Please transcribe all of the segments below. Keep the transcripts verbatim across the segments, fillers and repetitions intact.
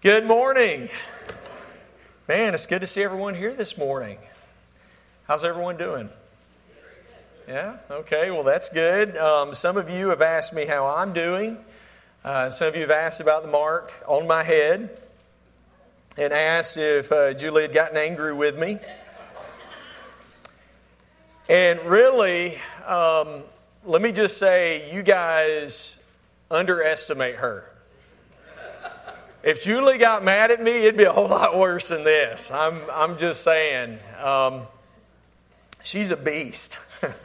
Good morning. Man, it's good to see everyone here this morning. How's everyone doing? Yeah? Okay, well that's good. Um, some of you have asked me how I'm doing. Uh, some of you have asked about the mark on my head and asked if uh, Julie had gotten angry with me. And really, um, let me just say, you guys underestimate her. If Julie got mad at me, it'd be a whole lot worse than this. I'm I'm just saying. Um, she's a beast.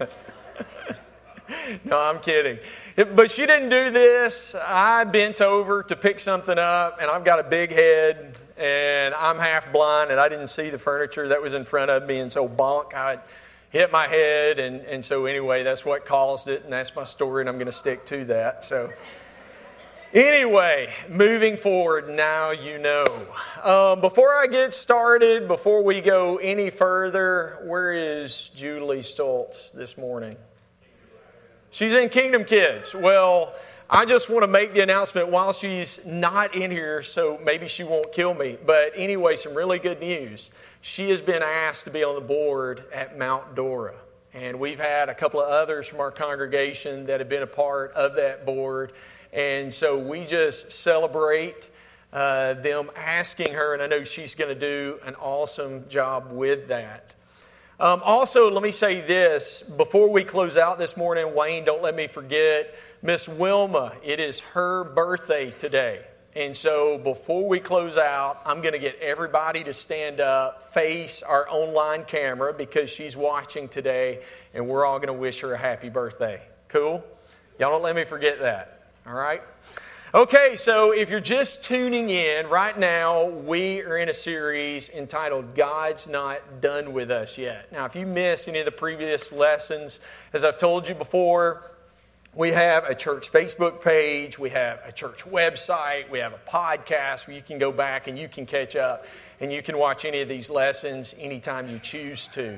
No, I'm kidding. But she didn't do this. I bent over to pick something up, and I've got a big head, and I'm half blind, and I didn't see the furniture that was in front of me, and so bonk, I hit my head, and, and so anyway, that's what caused it, and that's my story, and I'm going to stick to that. So anyway, moving forward, now you know. Um, before I get started, before we go any further, where is Julie Stoltz this morning? She's in Kingdom Kids. Well, I just want to make the announcement while she's not in here, so maybe she won't kill me. But anyway, some really good news. She has been asked to be on the board at Mount Dora. And we've had a couple of others from our congregation that have been a part of that board. And so we just celebrate uh, them asking her, and I know she's going to do an awesome job with that. Um, also, let me say this, before we close out this morning, Wayne, don't let me forget, Miss Wilma, it is her birthday today. And so before we close out, I'm going to get everybody to stand up, face our online camera because she's watching today, and we're all going to wish her a happy birthday. Cool? Y'all don't let me forget that. All right? Okay, so if you're just tuning in, right now we are in a series entitled God's Not Done With Us Yet. Now, if you missed any of the previous lessons, as I've told you before, we have a church Facebook page, we have a church website, we have a podcast where you can go back and you can catch up and you can watch any of these lessons anytime you choose to.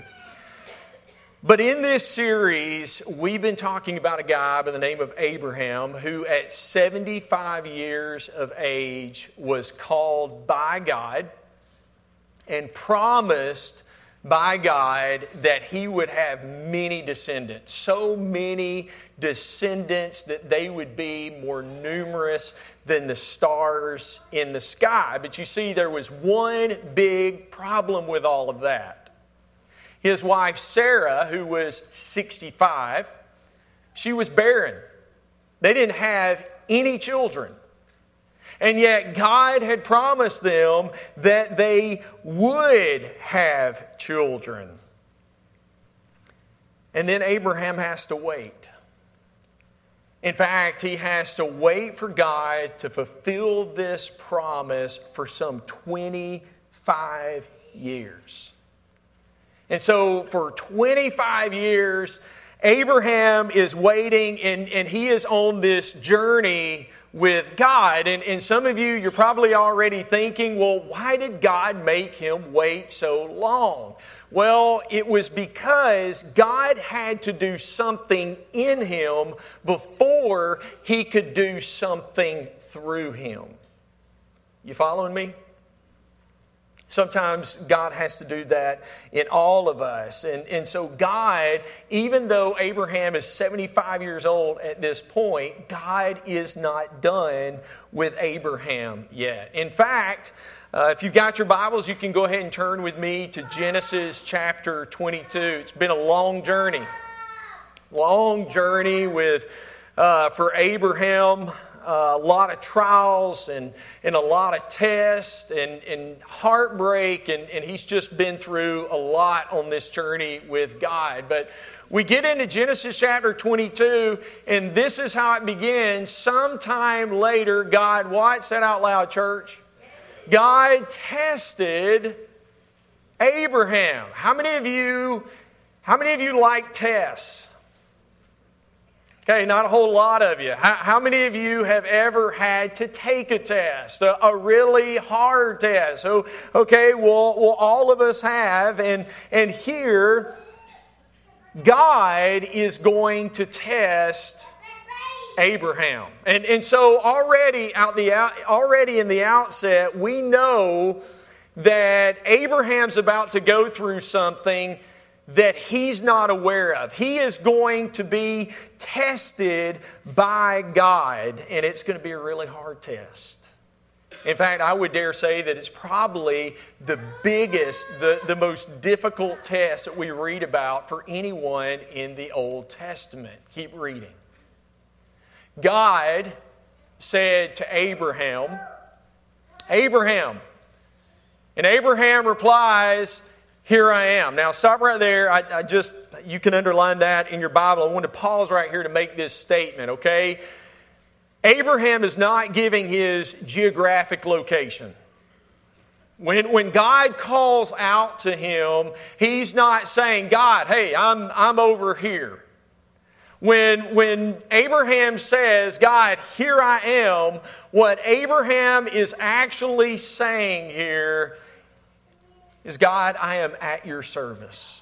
But in this series, we've been talking about a guy by the name of Abraham who at seventy-five years of age was called by God and promised by God that he would have many descendants. So many descendants that they would be more numerous than the stars in the sky. But you see, there was one big problem with all of that. His wife, Sarah, who was sixty-five, she was barren. They didn't have any children. And yet God had promised them that they would have children. And then Abraham has to wait. In fact, he has to wait for God to fulfill this promise for some twenty-five years. And so for twenty-five years, Abraham is waiting and, and he is on this journey with God. And, and some of you, you're probably already thinking, well, why did God make him wait so long? Well, it was because God had to do something in him before he could do something through him. You following me? Sometimes God has to do that in all of us. And, and so God, even though Abraham is seventy-five years old at this point, God is not done with Abraham yet. In fact, uh, if you've got your Bibles, you can go ahead and turn with me to Genesis chapter twenty-two. It's been a long journey. Long journey with uh, for Abraham. Uh, a lot of trials and, and a lot of tests and, and heartbreak, and, and he's just been through a lot on this journey with God. But we get into Genesis chapter twenty-two, and this is how it begins. Sometime later, God, what? Say it out loud, church. God tested Abraham. How many of you, how many of you like tests? Okay, not a whole lot of you. How, how many of you have ever had to take a test, a, a really hard test? So, okay, well, well, all of us have, and and here, God is going to test Abraham. And, and so already out the out, already in the outset, we know that Abraham's about to go through something that he's not aware of. He is going to be tested by God, and it's going to be a really hard test. In fact, I would dare say that it's probably the biggest, the, the most difficult test that we read about for anyone in the Old Testament. Keep reading. God said to Abraham, Abraham. And Abraham replies, here I am. Now stop right there. I, I just, you can underline that in your Bible. I want to pause right here to make this statement, okay? Abraham is not giving his geographic location. When, when God calls out to him, he's not saying, God, hey, I'm, I'm over here. When, when Abraham says, God, here I am, what Abraham is actually saying here is, God, I am at your service.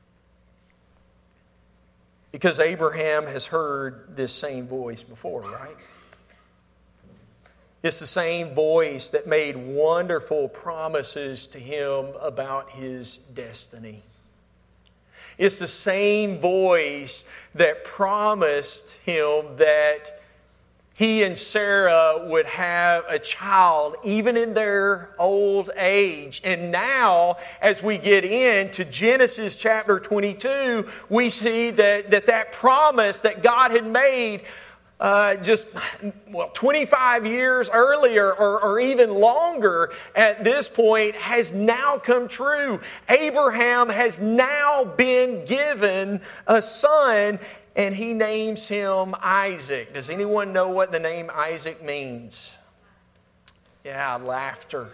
Because Abraham has heard this same voice before, right? It's the same voice that made wonderful promises to him about his destiny. It's the same voice that promised him that he and Sarah would have a child even in their old age. And now, as we get into Genesis chapter twenty-two, we see that that, that promise that God had made Uh, just, well, twenty-five years earlier or, or even longer at this point has now come true. Abraham has now been given a son, and he names him Isaac. Does anyone know what the name Isaac means? Yeah, laughter.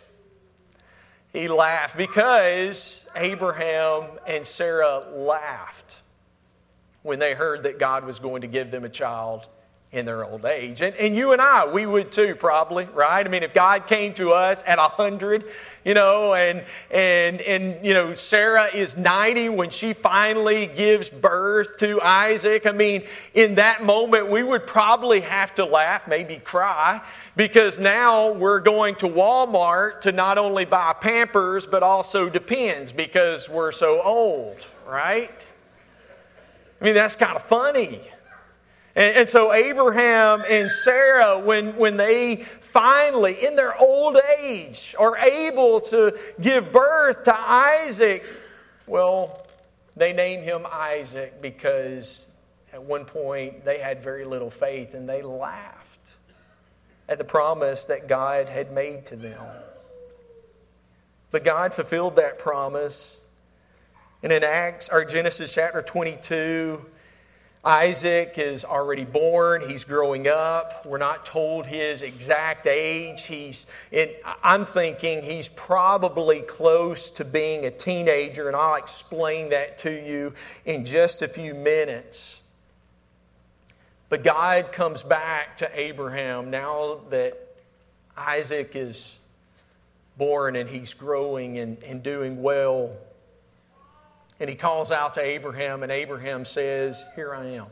He laughed because Abraham and Sarah laughed when they heard that God was going to give them a child in their old age. And, and you and I, we would too, probably, right? I mean, if God came to us at a hundred, you know, and, and, and, you know, Sarah is ninety when she finally gives birth to Isaac. I mean, in that moment, we would probably have to laugh, maybe cry, because now we're going to Walmart to not only buy Pampers, but also Depends because we're so old, right? I mean, that's kind of funny. And, and so Abraham and Sarah, when, when they finally, in their old age, are able to give birth to Isaac, well, they name him Isaac because at one point they had very little faith and they laughed at the promise that God had made to them. But God fulfilled that promise. And in Acts, or Genesis chapter twenty-two, Isaac is already born. He's growing up. We're not told his exact age. He's, in, I'm thinking he's probably close to being a teenager, and I'll explain that to you in just a few minutes. But God comes back to Abraham now that Isaac is born and he's growing and, and doing well. And he calls out to Abraham, and Abraham says, here I am.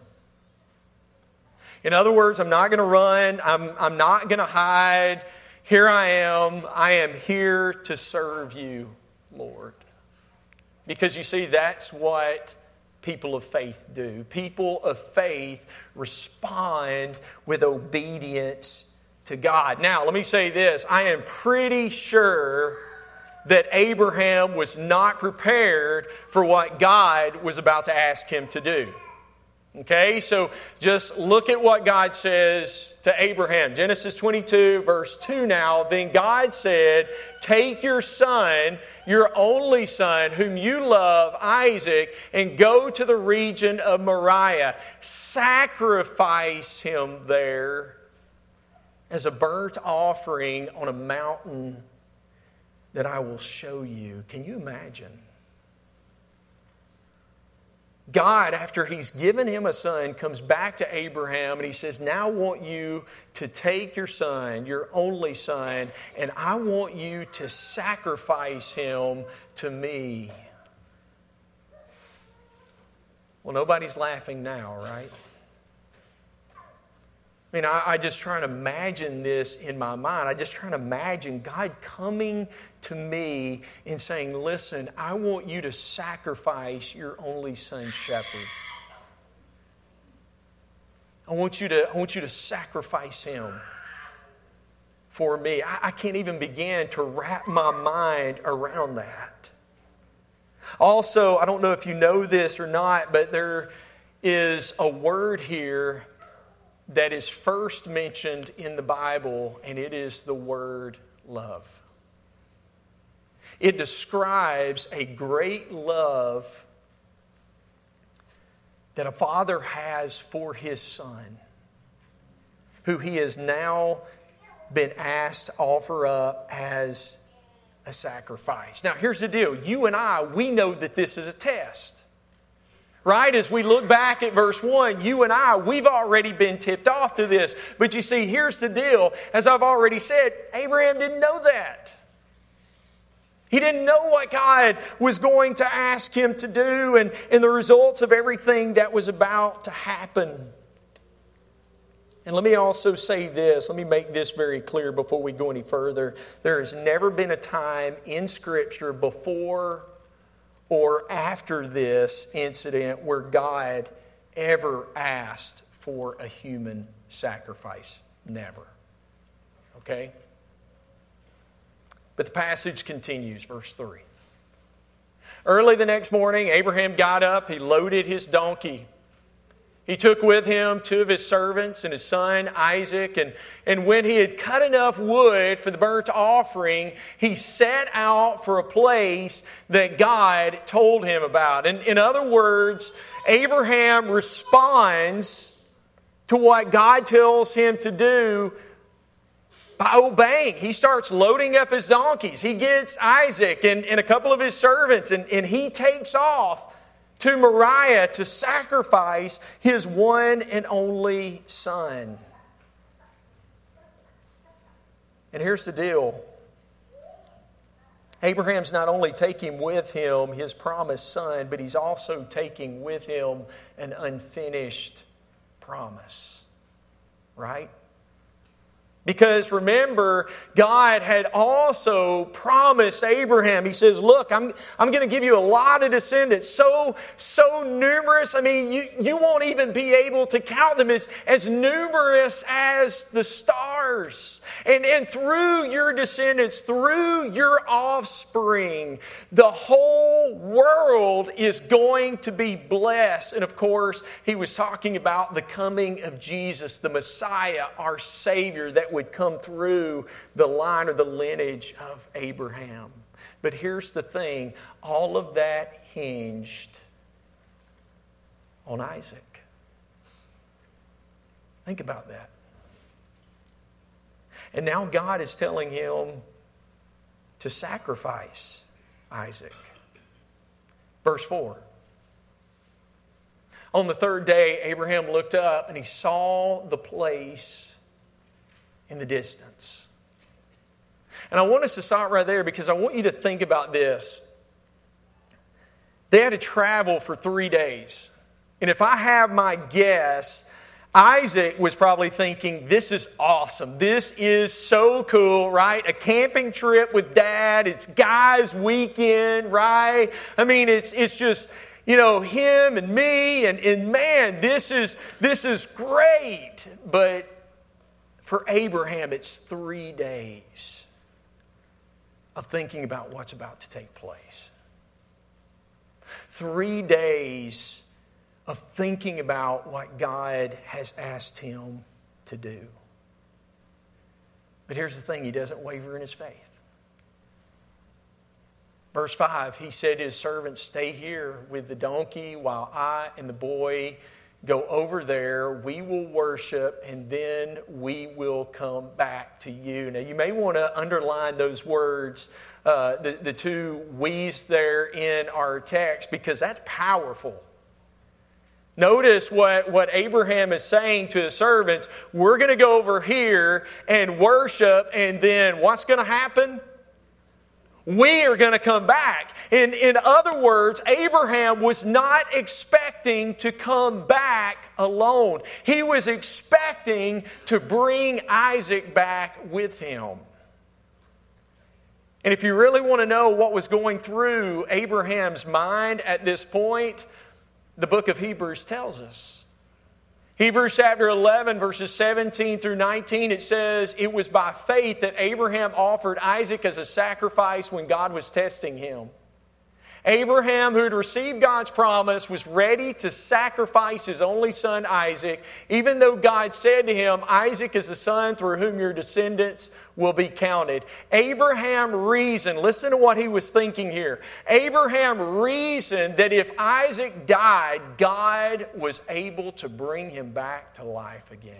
In other words, I'm not going to run. I'm, I'm not going to hide. Here I am. I am here to serve you, Lord. Because you see, that's what people of faith do. People of faith respond with obedience to God. Now, let me say this. I am pretty sure that Abraham was not prepared for what God was about to ask him to do. Okay, so just look at what God says to Abraham. Genesis twenty-two, verse two now. Then God said, take your son, your only son, whom you love, Isaac, and go to the region of Moriah. Sacrifice him there as a burnt offering on a mountain that I will show you. Can you imagine? God, after He's given him a son, comes back to Abraham and He says, now I want you to take your son, your only son, and I want you to sacrifice him to me. Well, nobody's laughing now, right? I mean, I, I just try to imagine this in my mind. I just try to imagine God coming to me and saying, listen, I want you to sacrifice your only son, Shepherd. I want you to, I want you to sacrifice him for me. I, I can't even begin to wrap my mind around that. Also, I don't know if you know this or not, but there is a word here that is first mentioned in the Bible, and it is the word love. It describes a great love that a father has for his son, who he has now been asked to offer up as a sacrifice. Now, here's the deal. You and I, we know that this is a test. Right? As we look back at verse one, you and I, we've already been tipped off to this. But you see, here's the deal. As I've already said, Abraham didn't know that. He didn't know what God was going to ask him to do and, and the results of everything that was about to happen. And let me also say this. Let me make this very clear before we go any further. There has never been a time in Scripture before or after this incident where God ever asked for a human sacrifice. Never. Okay? But the passage continues, verse three. Early the next morning, Abraham got up, he loaded his donkey. He took with him two of his servants and his son Isaac, and, and when he had cut enough wood for the burnt offering, he set out for a place that God told him about. And in other words, Abraham responds to what God tells him to do by obeying. He starts loading up his donkeys. He gets Isaac and, and a couple of his servants, and, and he takes off to Moriah to sacrifice his one and only son. And here's the deal. Abraham's not only taking with him his promised son, but he's also taking with him an unfinished promise. Right? Because remember, God had also promised Abraham, He says, look, I'm, I'm going to give you a lot of descendants, so, so numerous, I mean, you, you won't even be able to count them, as, as numerous as the stars. And, and through your descendants, through your offspring, the whole world is going to be blessed. And of course, He was talking about the coming of Jesus, the Messiah, our Savior, that would come through the line or the lineage of Abraham. But here's the thing, all of that hinged on Isaac. Think about that. And now God is telling him to sacrifice Isaac. Verse four. On the third day, Abraham looked up and he saw the place in the distance. And I want us to stop right there because I want you to think about this. They had to travel for three days. And if I have my guess, Isaac was probably thinking, this is awesome. This is so cool, right? A camping trip with Dad. It's guys' weekend, right? I mean, it's it's just, you know, him and me. And, and man, this is this is great. But for Abraham, it's three days of thinking about what's about to take place. Three days of thinking about what God has asked him to do. But here's the thing, he doesn't waver in his faith. Verse five, he said to his servants, stay here with the donkey while I and the boy go over there. We will worship and then we will come back to you. Now you may want to underline those words, uh, the, the two we's there in our text, because that's powerful. Notice what, what Abraham is saying to his servants. We're going to go over here and worship, and then what's going to happen? We are going to come back. In, in other words, Abraham was not expecting to come back alone. He was expecting to bring Isaac back with him. And if you really want to know what was going through Abraham's mind at this point, the book of Hebrews tells us. Hebrews chapter eleven, verses seventeen through nineteen, it says, "It was by faith that Abraham offered Isaac as a sacrifice when God was testing him. Abraham, who had received God's promise, was ready to sacrifice his only son Isaac, even though God said to him, 'Isaac is the son through whom your descendants will be counted.' Abraham reasoned," listen to what he was thinking here. Abraham reasoned that if Isaac died, God was able to bring him back to life again.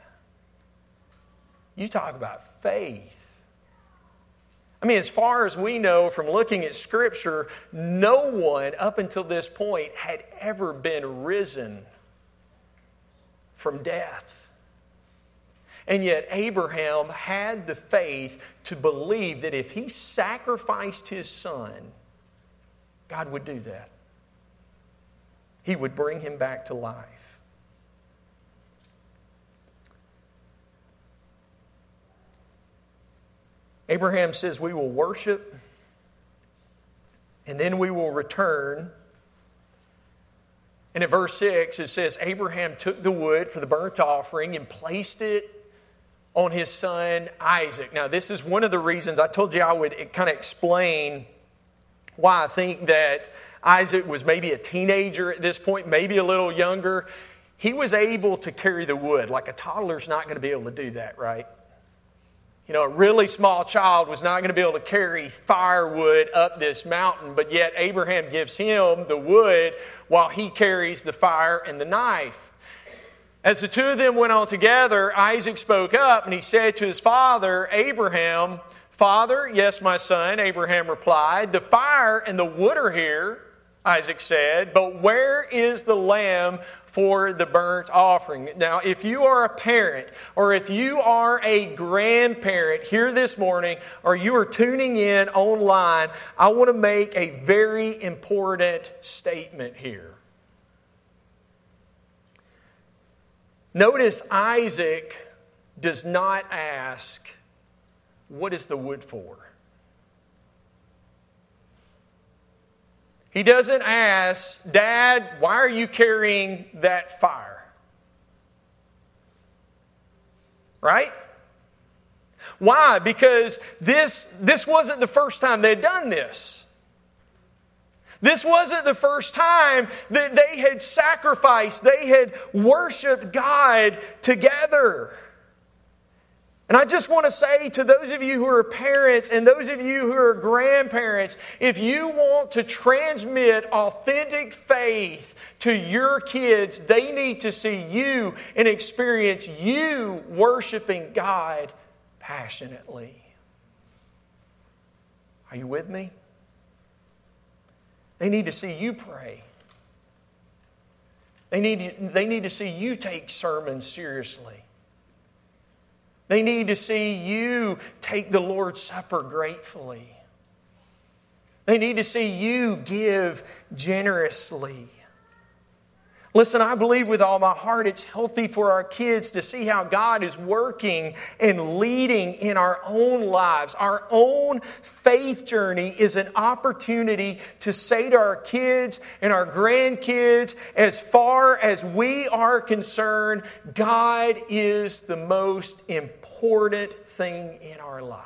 You talk about faith. I mean, as far as we know from looking at Scripture, no one up until this point had ever been risen from death. And yet Abraham had the faith to believe that if he sacrificed his son, God would do that. He would bring him back to life. Abraham says, "We will worship, and then we will return." And in verse six, it says, Abraham took the wood for the burnt offering and placed it on his son Isaac. Now, this is one of the reasons I told you I would kind of explain why I think that Isaac was maybe a teenager at this point, maybe a little younger. He was able to carry the wood. Like a toddler's not going to be able to do that, right? You know, a really small child was not going to be able to carry firewood up this mountain, but yet Abraham gives him the wood while he carries the fire and the knife. As the two of them went on together, Isaac spoke up and he said to his father, Abraham, "Father, yes, my son," Abraham replied. "The fire and the wood are here," Isaac said, "but where is the lamb for the burnt offering?" Now, if you are a parent or if you are a grandparent here this morning or you are tuning in online, I want to make a very important statement here. Notice Isaac does not ask, "What is the wood for?" He doesn't ask, "Dad, why are you carrying that fire?" Right? Why? Because this, this wasn't the first time they'd done this. This wasn't the first time that they had sacrificed, they had worshiped God together. And I just want to say to those of you who are parents and those of you who are grandparents, if you want to transmit authentic faith to your kids, they need to see you and experience you worshiping God passionately. Are you with me? They need to see you pray. They need, they need to see you take sermons seriously. They need to see you take the Lord's Supper gratefully. They need to see you give generously. Listen, I believe with all my heart it's healthy for our kids to see how God is working and leading in our own lives. Our own faith journey is an opportunity to say to our kids and our grandkids, as far as we are concerned, God is the most important thing in our lives.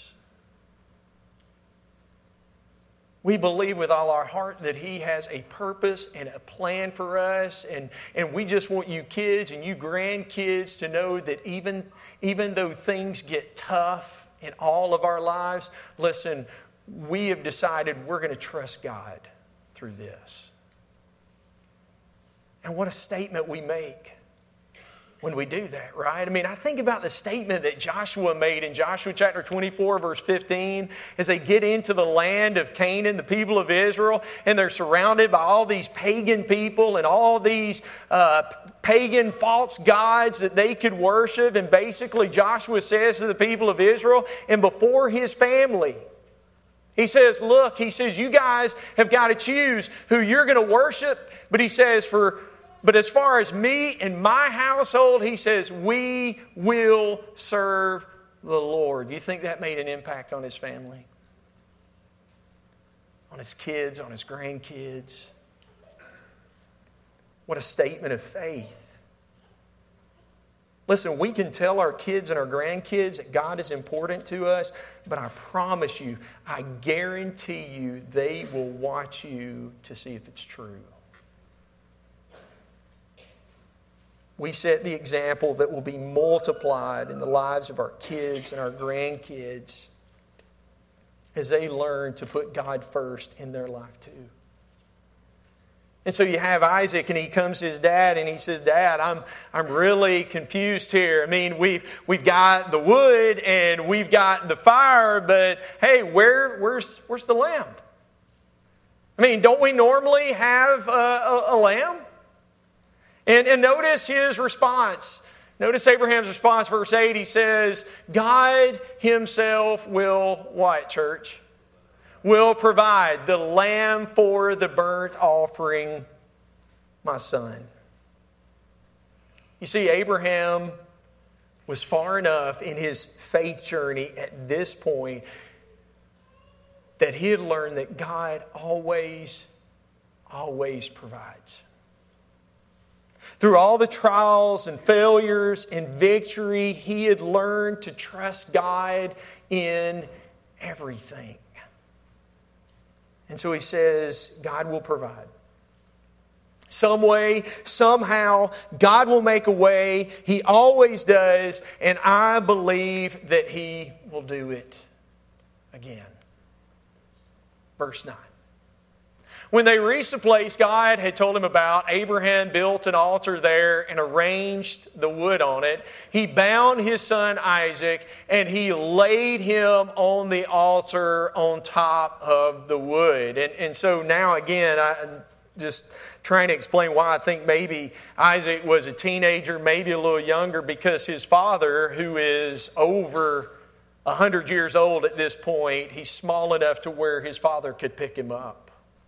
We believe with all our heart that He has a purpose and a plan for us. And, and we just want you kids and you grandkids to know that even, even though things get tough in all of our lives, listen, we have decided we're going to trust God through this. And what a statement we make when we do that, right? I mean, I think about the statement that Joshua made in Joshua chapter twenty-four, verse fifteen, as they get into the land of Canaan, the people of Israel, and they're surrounded by all these pagan people and all these uh, pagan false gods that they could worship. And basically, Joshua says to the people of Israel and before his family, He says, look, he says, you guys have got to choose who you're going to worship. But he says, for, but as far as me and my household, he says, we will serve the Lord. You think that made an impact on his family? On his kids, on his grandkids? What a statement of faith. Listen, we can tell our kids and our grandkids that God is important to us, but I promise you, I guarantee you, they will watch you to see if it's true. We set the example that will be multiplied in the lives of our kids and our grandkids as they learn to put God first in their life too. And so you have Isaac, and he comes to his dad, and he says, Dad, I'm I'm really confused here. I mean, we've we've got the wood and we've got the fire, but hey, where where's where's the lamb? I mean, don't we normally have a, a, a lamb? And and notice his response. Notice Abraham's response, verse eight. He says, God Himself will what, church? Will provide the lamb for the burnt offering, my son. You see, Abraham was far enough in his faith journey at this point that he had learned that God always, always provides. Through all the trials and failures and victory, he had learned to trust God in everything. And so he says, God will provide. Some way, somehow, God will make a way. He always does. And I believe that He will do it again. Verse nine. When they reached the place God had told him about, Abraham built an altar there and arranged the wood on it. He bound his son Isaac and he laid him on the altar on top of the wood. And, and so now again, I'm just trying to explain why I think maybe Isaac was a teenager, maybe a little younger, because his father, who is over a hundred years old at this point, he's small enough to where his father could pick him up.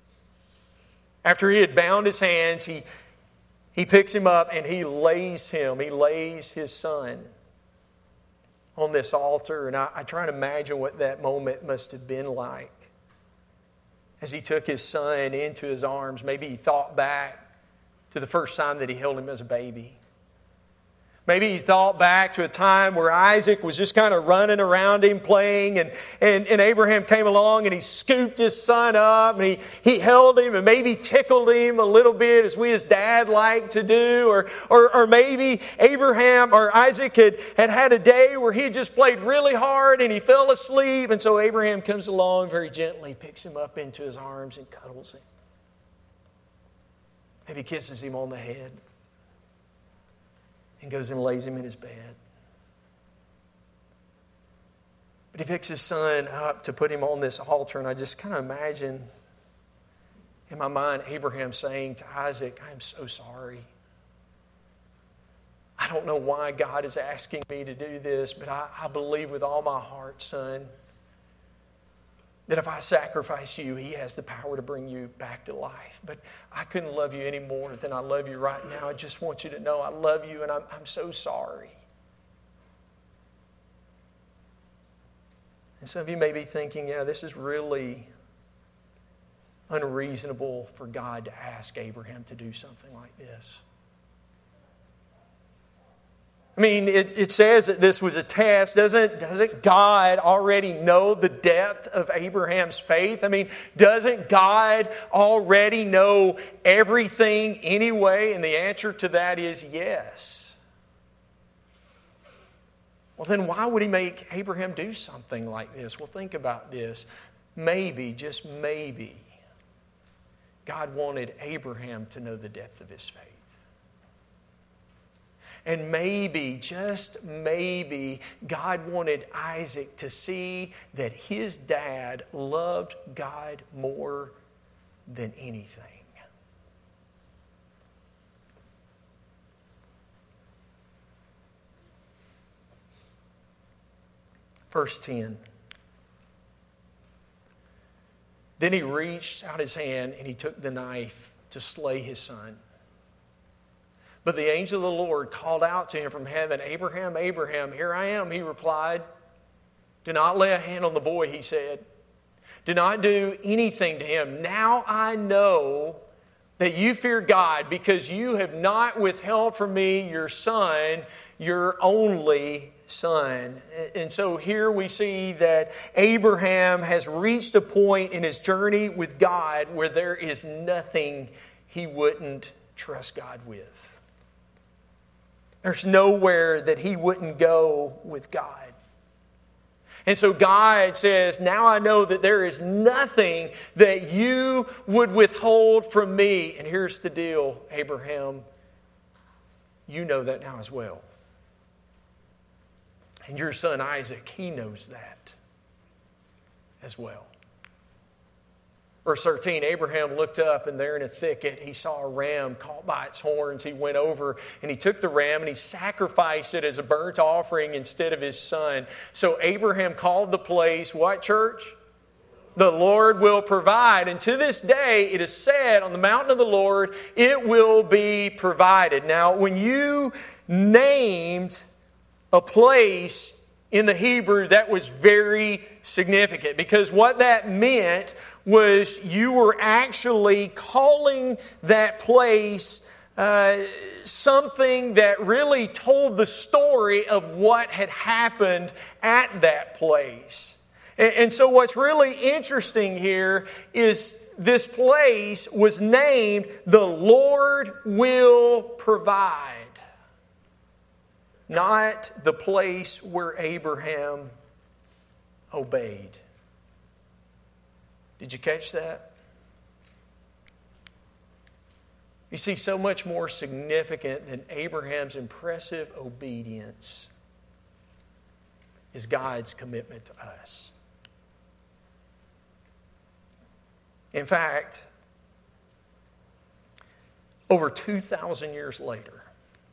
After he had bound his hands, he, he picks him up and he lays him, he lays his son on this altar. And I, I try to imagine what that moment must have been like. As he took his son into his arms, maybe he thought back to the first time that he held him as a baby. Maybe he thought back to a time where Isaac was just kind of running around him playing, and, and, and Abraham came along and he scooped his son up and he, he held him and maybe tickled him a little bit as we as dad like to do. Or, or, or maybe Abraham or Isaac had, had had a day where he just played really hard and he fell asleep. And so Abraham comes along very gently, picks him up into his arms and cuddles him. Maybe kisses him on the head. And goes and lays him in his bed. But he picks his son up to put him on this altar, and I just kind of imagine in my mind Abraham saying to Isaac, I'm so sorry. I don't know why God is asking me to do this, but I, I believe with all my heart, son, that if I sacrifice you, He has the power to bring you back to life. But I couldn't love you any more than I love you right now. I just want you to know I love you and I'm, I'm so sorry. And some of you may be thinking, yeah, this is really unreasonable for God to ask Abraham to do something like this. I mean, it, it says that this was a test. Doesn't, doesn't God already know the depth of Abraham's faith? I mean, doesn't God already know everything anyway? And the answer to that is yes. Well, then why would He make Abraham do something like this? Well, think about this. Maybe, just maybe, God wanted Abraham to know the depth of his faith. And maybe, just maybe, God wanted Isaac to see that his dad loved God more than anything. Verse ten. Then he reached out his hand and he took the knife to slay his son. But the angel of the Lord called out to him from heaven, "Abraham, Abraham, here I am," he replied. "Do not lay a hand on the boy," he said. "Do not do anything to him. Now I know that you fear God, because you have not withheld from me your son, your only son." And so here we see that Abraham has reached a point in his journey with God where there is nothing he wouldn't trust God with. There's nowhere that he wouldn't go with God. And so God says, "Now I know that there is nothing that you would withhold from me." And here's the deal, Abraham. You know that now as well. And your son Isaac, he knows that as well. Verse thirteen, Abraham looked up, and there in a thicket he saw a ram caught by its horns. He went over and he took the ram and he sacrificed it as a burnt offering instead of his son. So Abraham called the place, what, church? The Lord will provide. And to this day it is said, on the mountain of the Lord it will be provided. Now when you named a place in the Hebrew, that was very significant, because what that meant was you were actually calling that place uh, something that really told the story of what had happened at that place. And, and so what's really interesting here is this place was named "The Lord Will Provide," not the place where Abraham obeyed. Did you catch that? You see, so much more significant than Abraham's impressive obedience is God's commitment to us. In fact, over two thousand years later,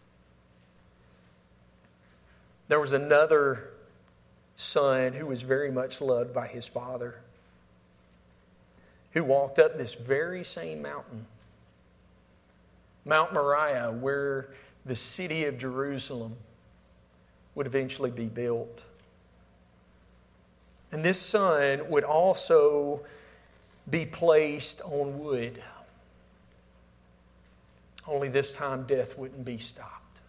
there was another son who was very much loved by his father, who walked up this very same mountain, Mount Moriah, where the city of Jerusalem would eventually be built. And this son would also be placed on wood. Only this time death wouldn't be stopped.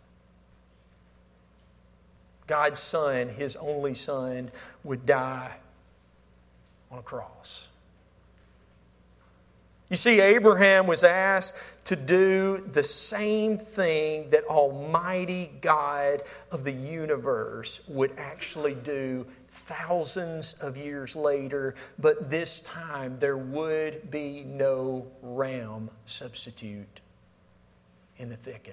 God's son, his only son, would die on a cross. You see, Abraham was asked to do the same thing that Almighty God of the universe would actually do thousands of years later, but this time there would be no ram substitute in the thicket.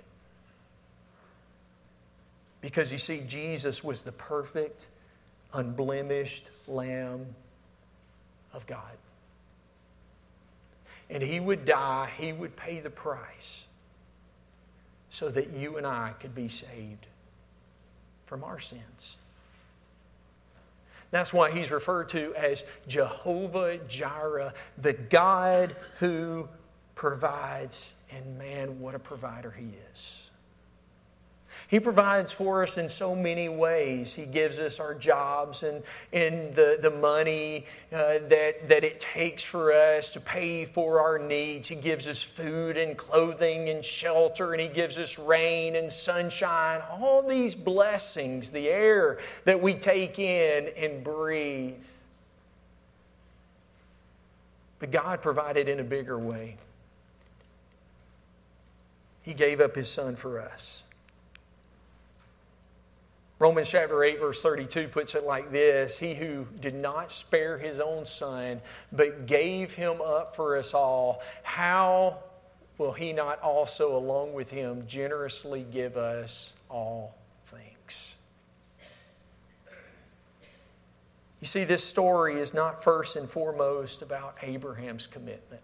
Because you see, Jesus was the perfect, unblemished Lamb of God. And He would die, He would pay the price so that you and I could be saved from our sins. That's why He's referred to as Jehovah Jireh, the God who provides. And man, what a provider He is. He provides for us in so many ways. He gives us our jobs and, and the, the money uh, that, that it takes for us to pay for our needs. He gives us food and clothing and shelter, and He gives us rain and sunshine. All these blessings, the air that we take in and breathe. But God provided in a bigger way. He gave up His Son for us. Romans chapter eight verse thirty-two puts it like this: He who did not spare His own Son, but gave Him up for us all, how will He not also along with Him generously give us all things? You see, this story is not first and foremost about Abraham's commitment.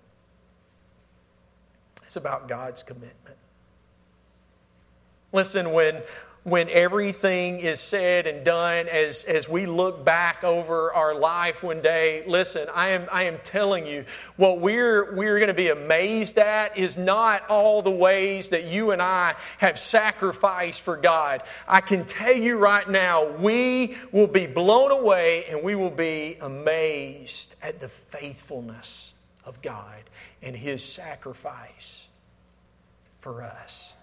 It's about God's commitment. Listen, when when everything is said and done, as, as we look back over our life one day, listen, I am, I am telling you, what we're, we're going to be amazed at is not all the ways that you and I have sacrificed for God. I can tell you right now, we will be blown away and we will be amazed at the faithfulness of God and His sacrifice for us.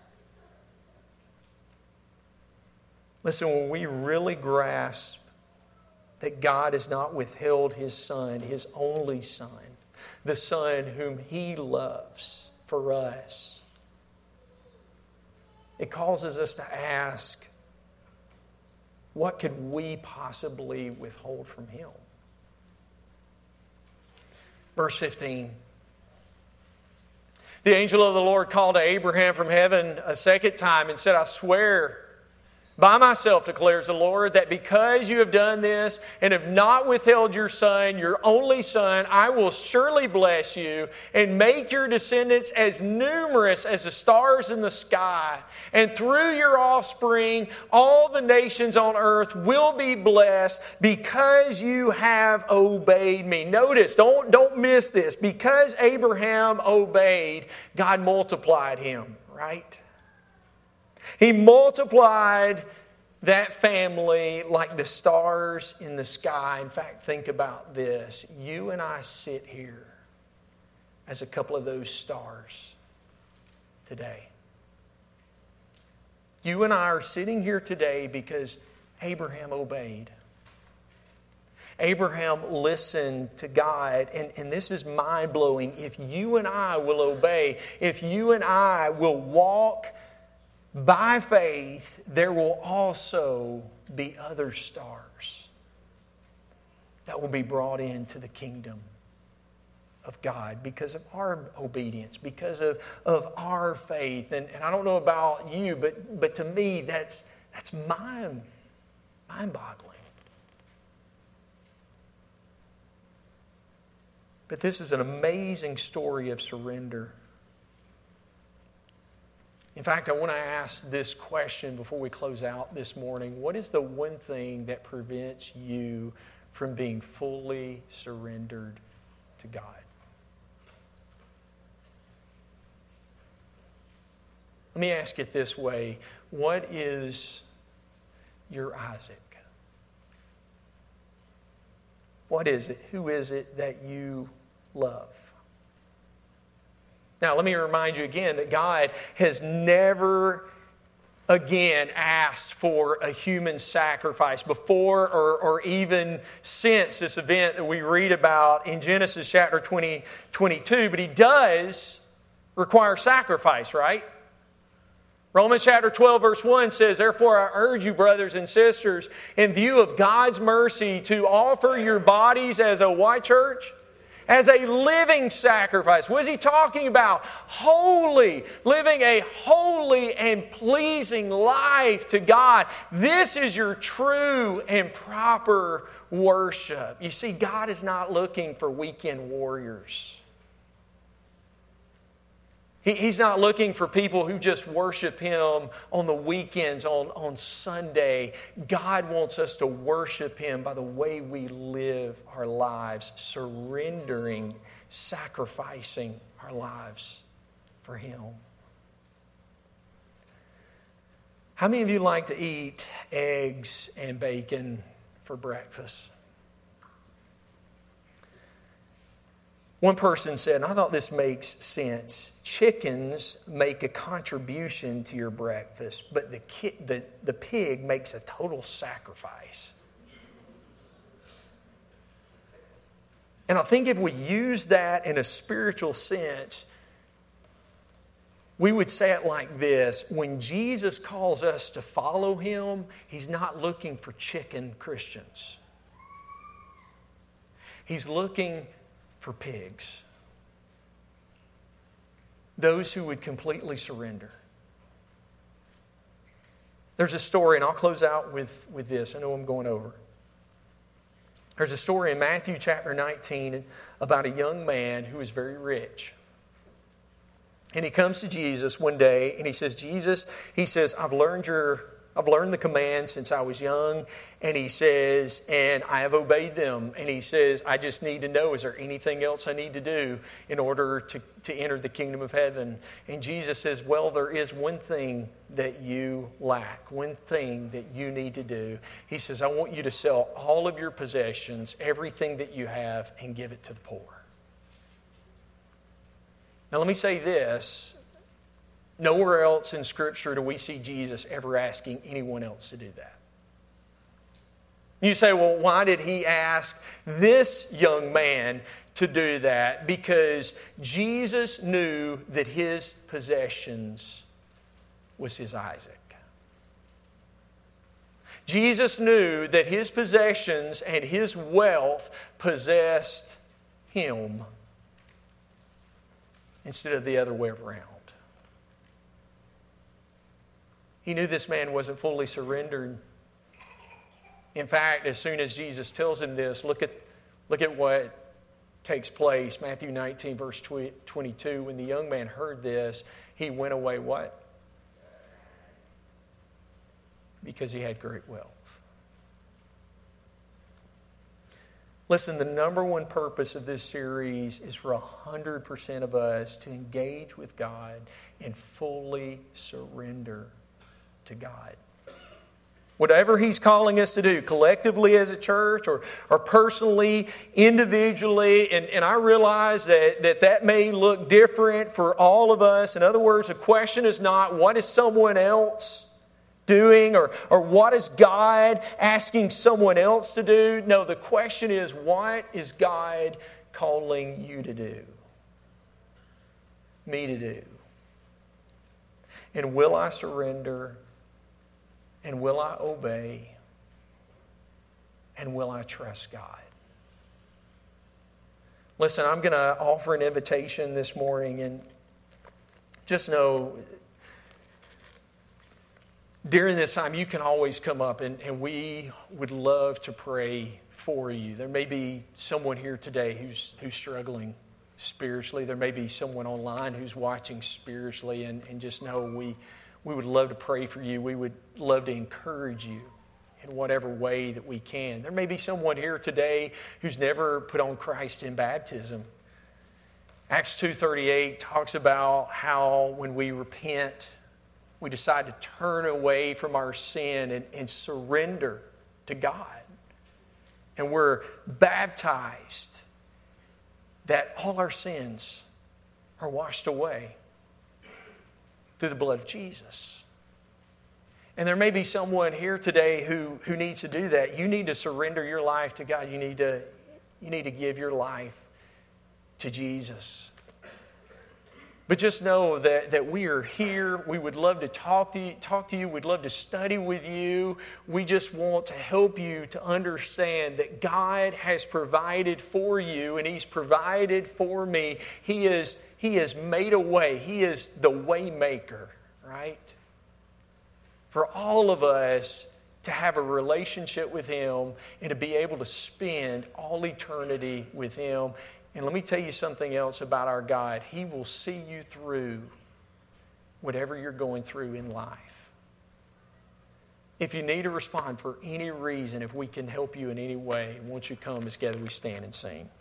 Listen, when we really grasp that God has not withheld His Son, His only Son, the Son whom He loves for us, it causes us to ask, what could we possibly withhold from Him? Verse fifteen. The angel of the Lord called to Abraham from heaven a second time and said, I swear by myself, declares the Lord, that because you have done this and have not withheld your son, your only son, I will surely bless you and make your descendants as numerous as the stars in the sky. And through your offspring, all the nations on earth will be blessed because you have obeyed me. Notice, don't, don't miss this. Because Abraham obeyed, God multiplied him, right? He multiplied that family like the stars in the sky. In fact, think about this. You and I sit here as a couple of those stars today. You and I are sitting here today because Abraham obeyed. Abraham listened to God, and, and this is mind-blowing. If you and I will obey, if you and I will walk by faith, there will also be other stars that will be brought into the kingdom of God because of our obedience, because of, of our faith. And, and I don't know about you, but, but to me, that's, that's mind, mind-boggling. But this is an amazing story of surrender. In fact, I want to ask this question before we close out this morning. What is the one thing that prevents you from being fully surrendered to God? Let me ask it this way. What is your Isaac? What is it? Who is it that you love? Now, let me remind you again that God has never again asked for a human sacrifice before or, or even since this event that we read about in Genesis chapter twenty, twenty-two. But He does require sacrifice, right? Romans chapter twelve verse one says, therefore I urge you, brothers and sisters, in view of God's mercy, to offer your bodies as a what, church? As a living sacrifice. What is he talking about? Holy. Living a holy and pleasing life to God. This is your true and proper worship. You see, God is not looking for weekend warriors. He, he's not looking for people who just worship Him on the weekends, on, on Sunday. God wants us to worship Him by the way we live our lives, surrendering, sacrificing our lives for Him. How many of you like to eat eggs and bacon for breakfast? One person said, and I thought this makes sense, chickens make a contribution to your breakfast, but the, ki- the, the pig makes a total sacrifice. And I think if we use that in a spiritual sense, we would say it like this. When Jesus calls us to follow Him, He's not looking for chicken Christians. He's looking for pigs. Those who would completely surrender. There's a story, and I'll close out with, with this. I know I'm going over. There's a story in Matthew chapter nineteen about a young man who is very rich. And he comes to Jesus one day and he says, Jesus, he says, I've learned your I've learned the commands since I was young. And he says, and I have obeyed them. And he says, I just need to know, is there anything else I need to do in order to, to enter the kingdom of heaven? And Jesus says, well, there is one thing that you lack, one thing that you need to do. He says, I want you to sell all of your possessions, everything that you have, and give it to the poor. Now let me say this. Nowhere else in Scripture do we see Jesus ever asking anyone else to do that. You say, well, why did he ask this young man to do that? Because Jesus knew that his possessions was his Isaac. Jesus knew that his possessions and his wealth possessed him instead of the other way around. He knew this man wasn't fully surrendered. In fact, as soon as Jesus tells him this, look at, look at what takes place. Matthew nineteen, verse twenty-two. When the young man heard this, he went away what? Because he had great wealth. Listen, the number one purpose of this series is for one hundred percent of us to engage with God and fully surrender to God. Whatever He's calling us to do, collectively as a church or, or personally, individually, and, and I realize that, that that may look different for all of us. In other words, the question is not what is someone else doing or, or what is God asking someone else to do. No, the question is what is God calling you to do? Me to do? And will I surrender? And will I obey? And will I trust God? Listen, I'm going to offer an invitation this morning, and just know during this time you can always come up, and, and we would love to pray for you. There may be someone here today who's, who's struggling spiritually. There may be someone online who's watching spiritually, and, and just know we... We would love to pray for you. We would love to encourage you in whatever way that we can. There may be someone here today who's never put on Christ in baptism. Acts two thirty-eight talks about how when we repent, we decide to turn away from our sin and, and surrender to God. And we're baptized, that all our sins are washed away through the blood of Jesus. And there may be someone here today who, who needs to do that. You need to surrender your life to God. You need to, you need to give your life to Jesus. But just know that, that we are here. We would love to talk to you, talk to you. We'd love to study with you. We just want to help you to understand that God has provided for you, and He's provided for me. He is He has made a way. He is the way maker, right? For all of us to have a relationship with Him and to be able to spend all eternity with Him. And let me tell you something else about our God. He will see you through whatever you're going through in life. If you need to respond for any reason, if we can help you in any way, won't you come as together we stand and sing.